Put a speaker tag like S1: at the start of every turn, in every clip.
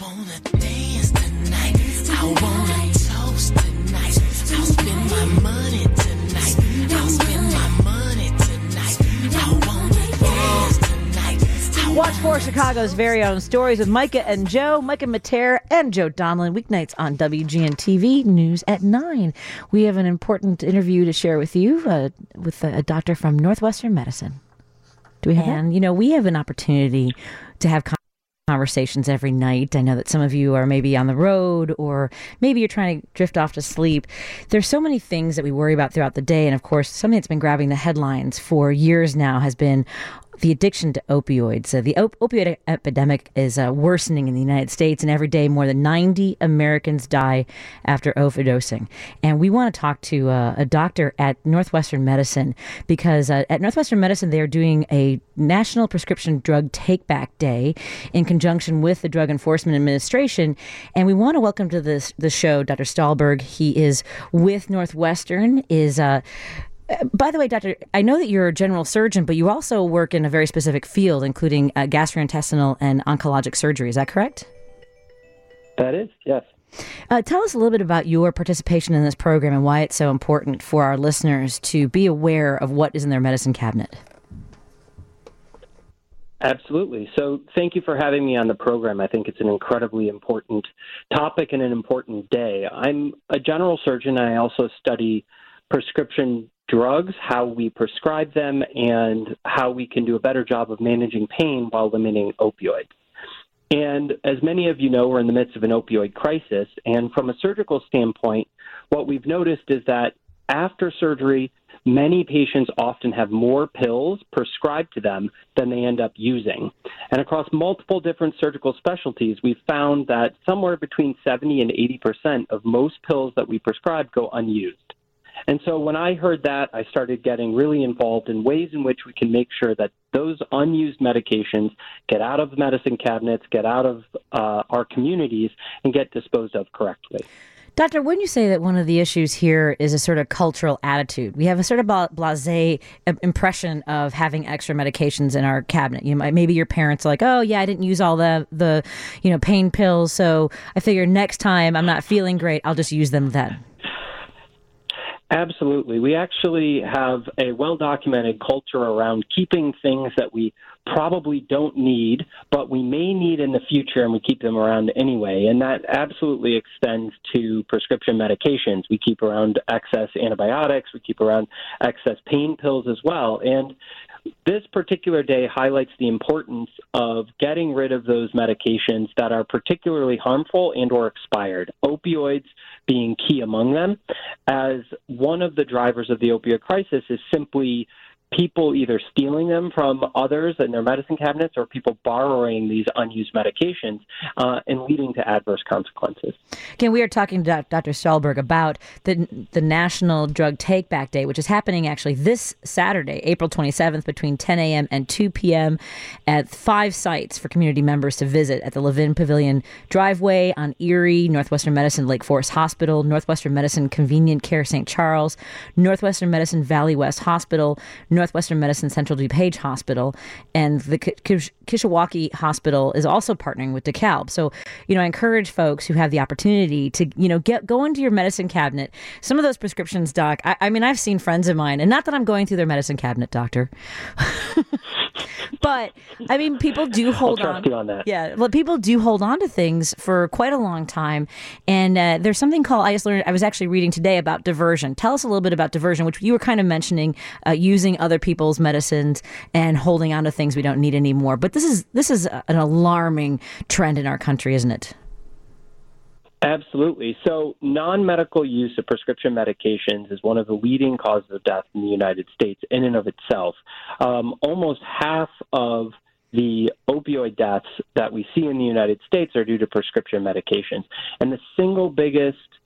S1: wanna dance tonight. I wanna toast tonight. I'll spend my money tonight. I'll spend my money tonight. I wanna dance tonight.
S2: Watch for Chicago's very own Stories with Micah and Joe, Micah Mater and Joe Donlin, weeknights on WGN-TV News at 9. We have an important interview to share with you with a doctor from Northwestern Medicine. Do we have that? You know, we have an opportunity to have conversations every night. I know that some of you are maybe on the road or maybe you're trying to drift off to sleep. There's so many things that we worry about throughout the day. And of course, something that's been grabbing the headlines for years now has been the addiction to opioids. The opioid epidemic is worsening in the United States, and every day more than 90 Americans die after overdosing. And we want to talk to a doctor at Northwestern Medicine because at Northwestern Medicine, they are doing a National Prescription Drug Take-Back Day in conjunction with the Drug Enforcement Administration. And we want to welcome to the show Dr. Stahlberg. He is with Northwestern, by the way, Doctor, I know that you're a general surgeon, but you also work in a very specific field, including gastrointestinal and oncologic surgery. Is that correct?
S3: That is, yes.
S2: Tell us a little bit about your participation in this program and why it's so important for our listeners to be aware of what is in their medicine cabinet.
S3: Absolutely. So thank you for having me on the program. I think it's an incredibly important topic and an important day. I'm a general surgeon. I also study prescription drugs, how we prescribe them, and how we can do a better job of managing pain while limiting opioids. And as many of you know, we're in the midst of an opioid crisis. And from a surgical standpoint, what we've noticed is that after surgery, many patients often have more pills prescribed to them than they end up using. And across multiple different surgical specialties, we've found that somewhere between 70 and 80% of most pills that we prescribe go unused. And so when I heard that, I started getting really involved in ways in which we can make sure that those unused medications get out of the medicine cabinets, get out of our communities, and get disposed of correctly.
S2: Doctor, wouldn't you say that one of the issues here is a sort of cultural attitude? We have a sort of blasé impression of having extra medications in our cabinet. Maybe your parents are like, oh, yeah, I didn't use all the pain pills, so I figure next time I'm not feeling great, I'll just use them then.
S3: Absolutely. We actually have a well-documented culture around keeping things that we probably don't need, but we may need in the future, and we keep them around anyway. And that absolutely extends to prescription medications. We keep around excess antibiotics. We keep around excess pain pills as well. And this particular day highlights the importance of getting rid of those medications that are particularly harmful and or expired, opioids being key among them, as one of the drivers of the opioid crisis is simply people either stealing them from others in their medicine cabinets or people borrowing these unused medications and leading to adverse consequences.
S2: Again, we are talking to Dr. Stahlberg about the National Drug Take-Back Day, which is happening actually this Saturday, April 27th, between 10 a.m. and 2 p.m. at 5 sites for community members to visit at the Levin Pavilion Driveway on Erie, Northwestern Medicine Lake Forest Hospital, Northwestern Medicine Convenient Care St. Charles, Northwestern Medicine Valley West Hospital, Northwestern Medicine Central DuPage Hospital, and the Kishwaukee Hospital is also partnering with DeKalb. So, I encourage folks who have the opportunity to, go into your medicine cabinet. Some of those prescriptions, Doc, I've seen friends of mine, and not that I'm going through their medicine cabinet, Doctor, but, people do hold on.
S3: You on that.
S2: Yeah, well, people do hold on to things for quite a long time, and there's something called, I was actually reading today about diversion. Tell us a little bit about diversion, which you were kind of mentioning, using other people's medicines and holding on to things we don't need anymore. But this is an alarming trend in our country, isn't it?
S3: Absolutely. So non-medical use of prescription medications is one of the leading causes of death in the United States in and of itself. Almost half of the opioid deaths that we see in the United States are due to prescription medications. And the single biggest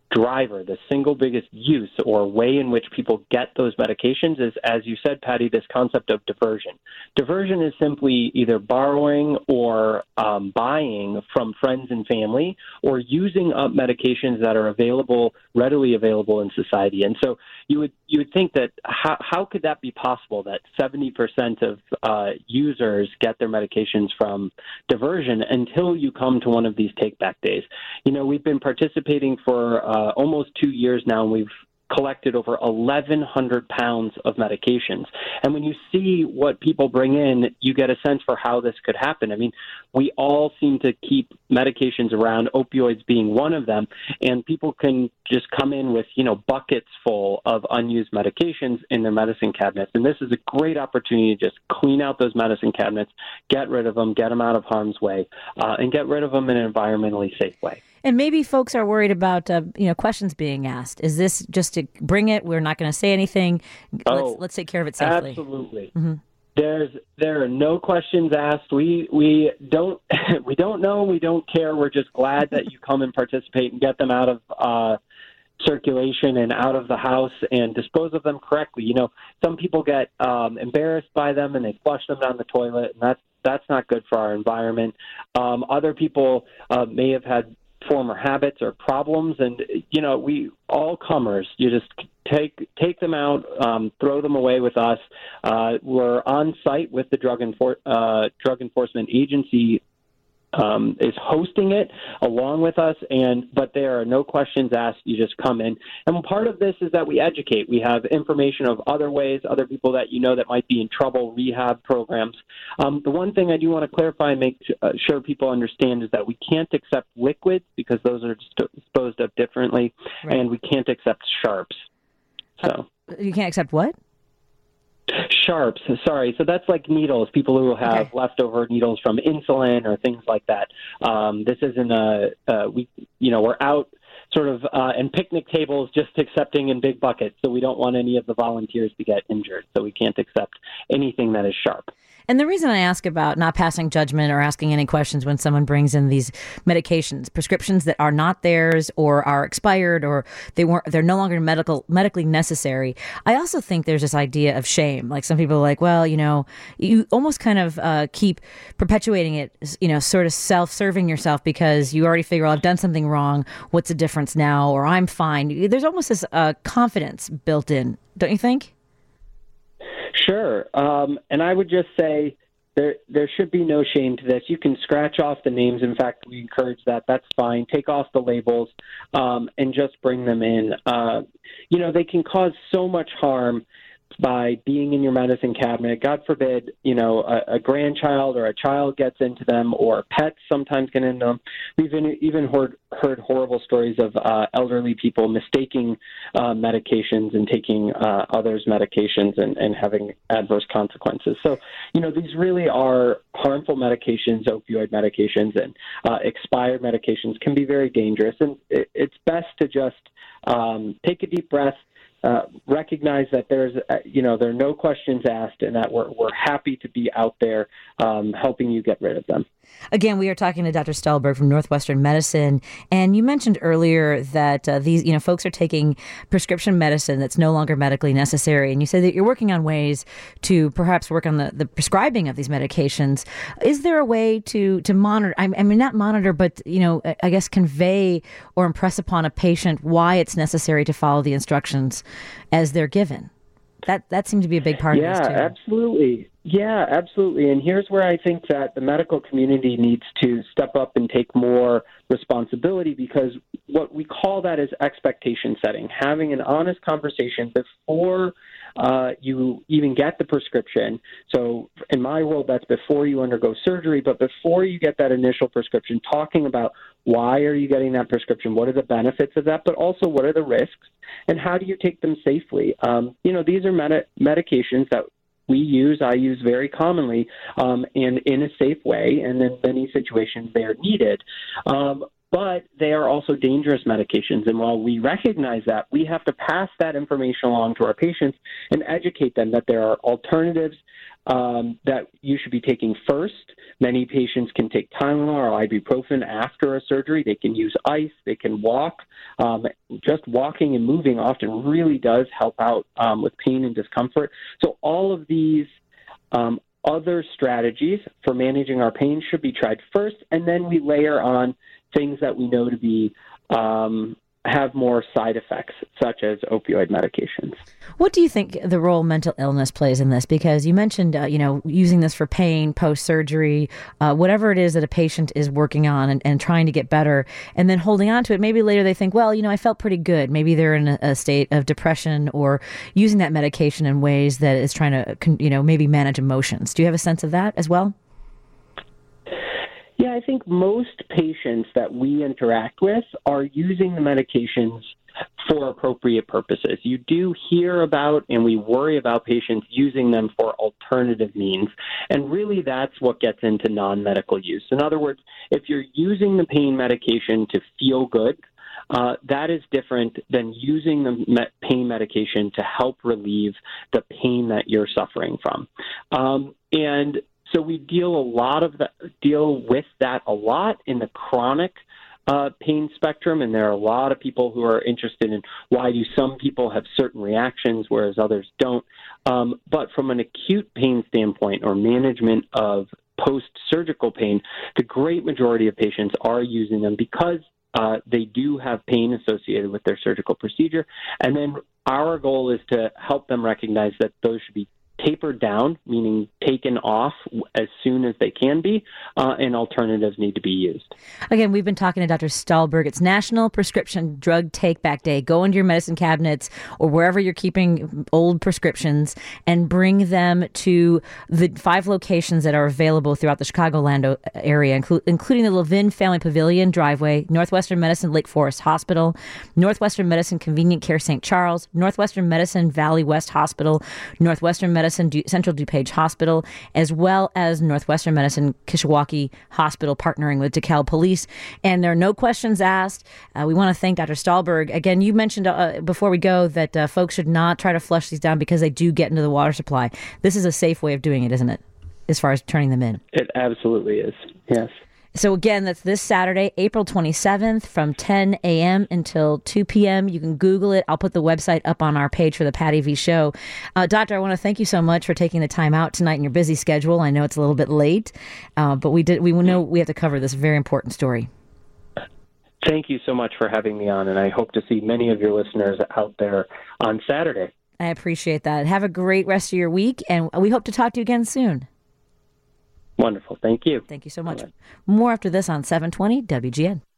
S3: driver, the single biggest use or way in which people get those medications is, as you said, Patty, this concept of diversion. Diversion is simply either borrowing or buying from friends and family, or using up medications that are readily available in society. And so you would think that how could that be possible, that 70% of users get their medications from diversion, until you come to one of these take-back days. We've been participating for almost 2 years now, and we've collected over 1,100 pounds of medications. And when you see what people bring in, you get a sense for how this could happen. I mean, we all seem to keep medications around, opioids being one of them, and people can just come in with, buckets full of unused medications in their medicine cabinets. And this is a great opportunity to just clean out those medicine cabinets, get rid of them, get them out of harm's way, and get rid of them in an environmentally safe way.
S2: And maybe folks are worried about, questions being asked. Is this just to bring it? We're not going to say anything. Let's take care of it safely.
S3: Absolutely.
S2: Mm-hmm.
S3: There are no questions asked. We don't know. We don't care. We're just glad that you come and participate and get them out of circulation and out of the house and dispose of them correctly. Some people get embarrassed by them and they flush them down the toilet, and that's not good for our environment. Other people may have had former habits or problems, and we all comers, you just take them out, throw them away with us. We're on site with the Drug Enforcement Agency is hosting it along with us, but there are no questions asked. You just come in, and part of this is that we educate. We have information of other ways, other people that that might be in trouble, rehab programs. The one thing I do want to clarify and make sure people understand is that we can't accept liquids because those are disposed of differently, right. And we can't accept sharps. So
S2: you can't accept what?
S3: Sharps, sorry. So that's like needles, people who have leftover needles from insulin or things like that. This isn't we're out sort of and picnic tables just accepting in big buckets. So we don't want any of the volunteers to get injured. So we can't accept anything that is sharp.
S2: And the reason I ask about not passing judgment or asking any questions when someone brings in these medications, prescriptions that are not theirs or are expired or they're no longer medically necessary. I also think there's this idea of shame. Like some people are like, well, you almost kind of keep perpetuating it, sort of self-serving yourself because you already figure, I've done something wrong. What's the difference now? Or I'm fine. There's almost this confidence built in, don't you think?
S3: Sure. And I would just say there should be no shame to this. You can scratch off the names. In fact, we encourage that. That's fine. Take off the labels and just bring them in. They can cause so much harm by being in your medicine cabinet. God forbid, a grandchild or a child gets into them, or pets sometimes get into them. We've even heard horrible stories of elderly people mistaking medications and taking others' medications and having adverse consequences. So, these really are harmful medications. Opioid medications and expired medications can be very dangerous. And it's best to just take a deep breath, recognize that there are no questions asked, and that we're happy to be out there helping you get rid of them.
S2: Again, we are talking to Dr. Stellberg from Northwestern Medicine, and you mentioned earlier that these folks are taking prescription medicine that's no longer medically necessary, and you said that you're working on ways to perhaps work on the prescribing of these medications. Is there a way to monitor? I mean, not monitor, but I guess convey or impress upon a patient why it's necessary to follow the instructions as they're given? That seems to be a big part of this too.
S3: Absolutely. Yeah, absolutely. And here's where I think that the medical community needs to step up and take more responsibility, because what we call that is expectation setting, having an honest conversation before you even get the prescription. So in my world, that's before you undergo surgery, but before you get that initial prescription, talking about why are you getting that prescription, what are the benefits of that, but also what are the risks, and how do you take them safely? These are medications that I use very commonly and in a safe way, and in many situations they are needed. but they are also dangerous medications. And while we recognize that, we have to pass that information along to our patients and educate them that there are alternatives that you should be taking first. Many patients can take Tylenol or ibuprofen after a surgery. They can use ice. They can walk. Just walking and moving often really does help out with pain and discomfort. So all of these other strategies for managing our pain should be tried first, and then we layer on things that we know to be have more side effects, such as opioid medications.
S2: What do you think the role mental illness plays in this? Because you mentioned, using this for pain, post-surgery, whatever it is that a patient is working on and trying to get better, and then holding on to it. Maybe later they think, well, I felt pretty good. Maybe they're in a state of depression or using that medication in ways that is trying to, maybe manage emotions. Do you have a sense of that as well?
S3: Yeah, I think most patients that we interact with are using the medications for appropriate purposes. You do hear about, and we worry about patients using them for alternative means, and really that's what gets into non-medical use. In other words, if you're using the pain medication to feel good, that is different than using the pain medication to help relieve the pain that you're suffering from. And so we deal with that a lot in the chronic pain spectrum, and there are a lot of people who are interested in why do some people have certain reactions whereas others don't. But from an acute pain standpoint or management of post-surgical pain, the great majority of patients are using them because they do have pain associated with their surgical procedure. And then our goal is to help them recognize that those should be tapered down, meaning taken off as soon as they can be, and alternatives need to be used.
S2: Again, we've been talking to Dr. Stahlberg. It's National Prescription Drug Take-Back Day. Go into your medicine cabinets or wherever you're keeping old prescriptions and bring them to the 5 locations that are available throughout the Chicagoland area, including the Levin Family Pavilion driveway, Northwestern Medicine Lake Forest Hospital, Northwestern Medicine Convenient Care St. Charles, Northwestern Medicine Valley West Hospital, Northwestern Medicine Central DuPage Hospital, as well as Northwestern Medicine Kishwaukee Hospital, partnering with DeKalb Police. And there are no questions asked. We want to thank Dr. Stahlberg. Again, you mentioned before we go that folks should not try to flush these down because they do get into the water supply. This is a safe way of doing it, isn't it, as far as turning them in?
S3: It absolutely is, yes.
S2: So again, that's this Saturday, April 27th from 10 a.m. until 2 p.m. You can Google it. I'll put the website up on our page for the Patty V Show. Doctor, I want to thank you so much for taking the time out tonight in your busy schedule. I know it's a little bit late, but we know we have to cover this very important story.
S3: Thank you so much for having me on, and I hope to see many of your listeners out there on Saturday.
S2: I appreciate that. Have a great rest of your week, and we hope to talk to you again soon.
S3: Wonderful. Thank you.
S2: Thank you so much. More after this on 720 WGN.